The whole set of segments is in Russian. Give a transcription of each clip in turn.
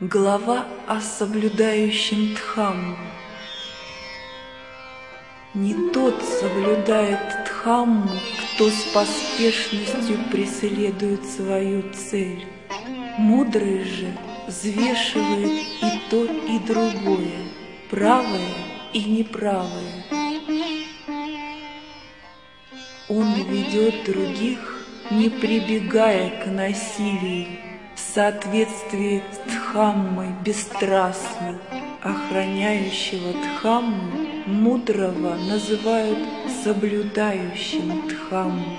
Глава о соблюдающем Дхамму. Не тот соблюдает Дхамму, кто с поспешностью преследует свою цель. Мудрый же взвешивает и то, и другое, правое и неправое. Он ведет других, не прибегая к насилию, в соответствии с Дхаммой бесстрастно. Охраняющего Дхамму мудрого называют соблюдающим Дхамму.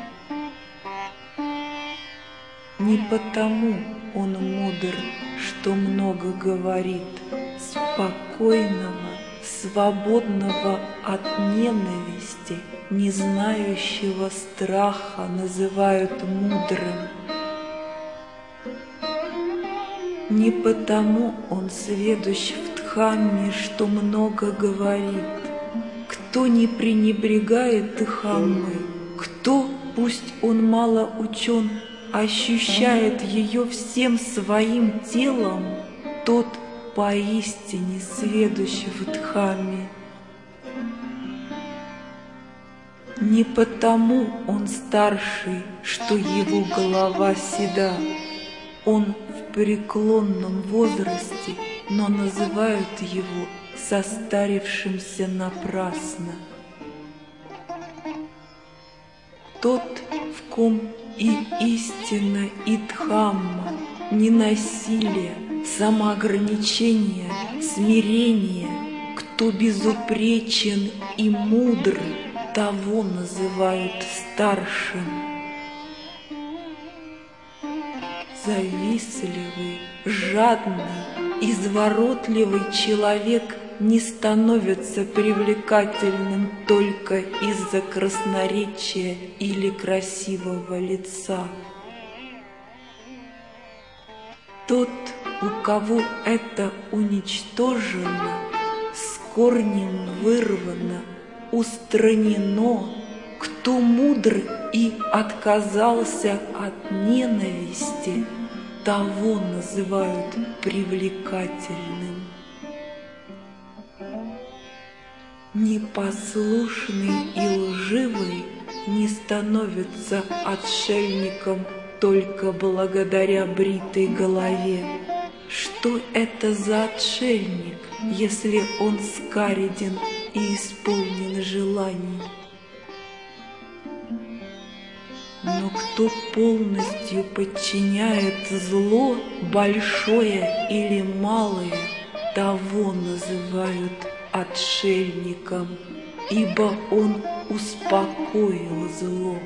Не потому он мудр, что много говорит. Спокойного, свободного от ненависти, не знающего страха называют мудрым. Не потому он сведущ в Дхамме, что много говорит. Кто не пренебрегает Дхаммой, кто, пусть он мало учен, ощущает ее всем своим телом, тот поистине сведущ в Дхамме. Не потому он старший, что его голова седа. Он в преклонном возрасте, но называют его состарившимся напрасно. Тот, в ком и истина, и Дхамма, ненасилие, самоограничение, смирение, кто безупречен и мудр, того называют старшим. Завистливый, жадный, изворотливый человек не становится привлекательным только из-за красноречия или красивого лица. Тот, у кого это уничтожено, с корнем вырвано, устранено, кто мудр и отказался от ненависти, того называют привлекательным. Непослушный и лживый не становится отшельником только благодаря бритой голове. Что это за отшельник, если он скареден и исполнен желаний? Но кто полностью подчиняет зло, большое или малое, того называют отшельником, ибо он успокоил зло.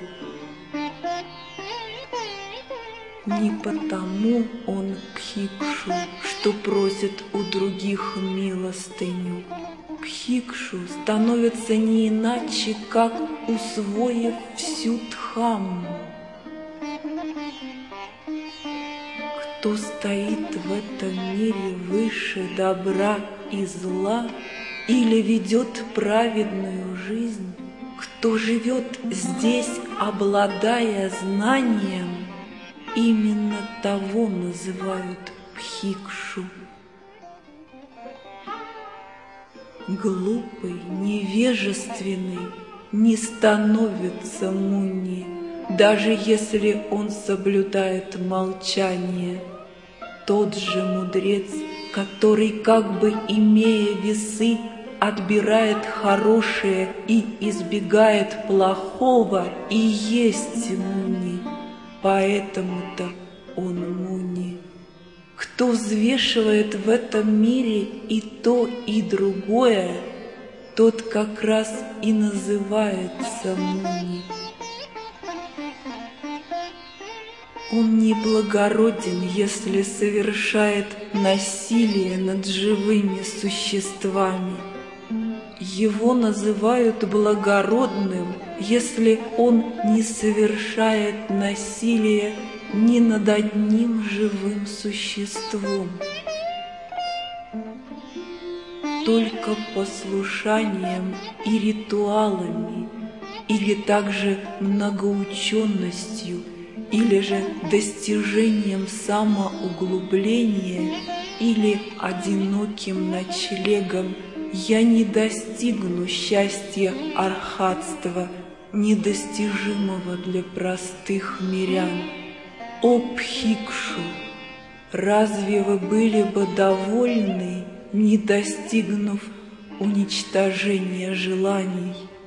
Не потому он бхикшу, что просит у других милостыню. Бхикшу становится не иначе, как усвоив всю Дхамму. Кто стоит в этом мире выше добра и зла или ведет праведную жизнь, кто живет здесь, обладая знанием, именно того называют бхикшу. Глупый, невежественный не становится мунни, даже если он соблюдает молчание. Тот же мудрец, который, как бы имея весы, отбирает хорошее и избегает плохого, и есть мунни. Поэтому-то он мунни. Кто взвешивает в этом мире и то, и другое, тот как раз и называется мунни. Он не благороден, если совершает насилие над живыми существами. Его называют благородным, если он не совершает насилие ни над одним живым существом. Только послушанием и ритуалами, или также многоученностью, или же достижением самоуглубления или одиноким ночлегом я не достигну счастья архатства, недостижимого для простых мирян. О Бхикшу, разве вы были бы довольны, не достигнув уничтожения желаний?